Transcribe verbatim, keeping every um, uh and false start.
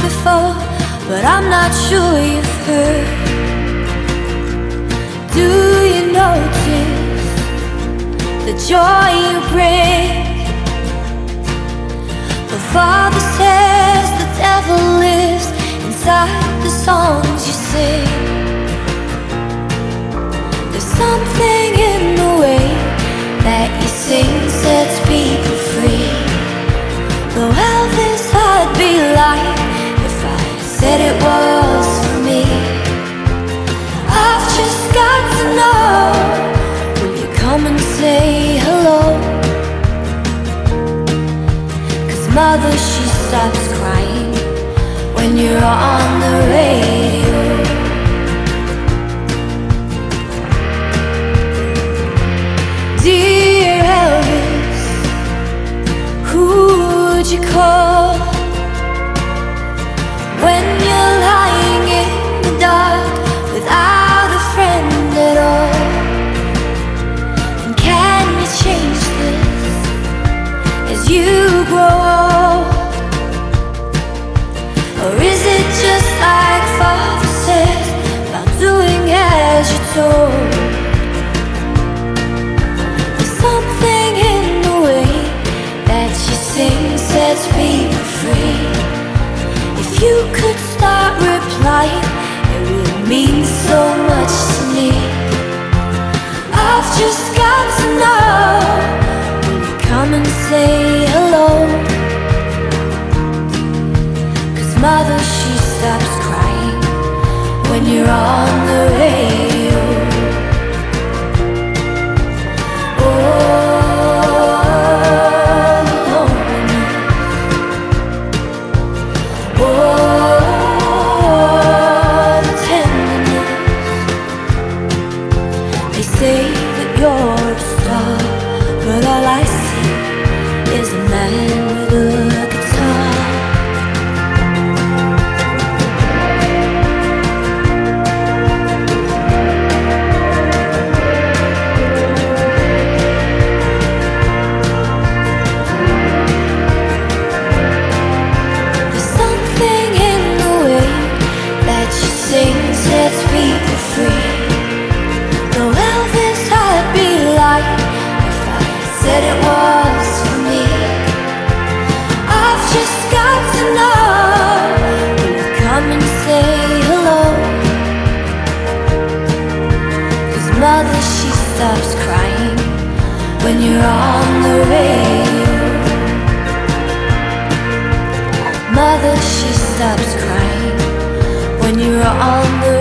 before, but I'm not sure you've heard. Do you notice the joy you bring? The Father says the devil lives inside the songs you sing. There's something in the way that you sing sets people free. Though Elvis, I'd be lying if I said it was for me. I've just got to know, will you come and say hello? 'Cause mother, she stops crying when you're on the radio. Dear Elvis, who would you call when you're lying in the dark without a friend at all? And can you change this as you grow old? Or is it just like Father says about doing as you're told? There's something in the way that you sing sets people free. If you could start replying, it would mean so much to me. I've just got to know, will you come and say hello? 'Cause mother, she stops crying when you're on the radio. Say that you're a star, but all I see is a man with a guitar. There's something in the way that you sing sets people free. Though Elvis, I'd be lying if I said it was for me. I've just got to know, will you come and say hello? 'Cause mother, she stops crying when you're on the radio. Mother, she stops crying when you're on the radio.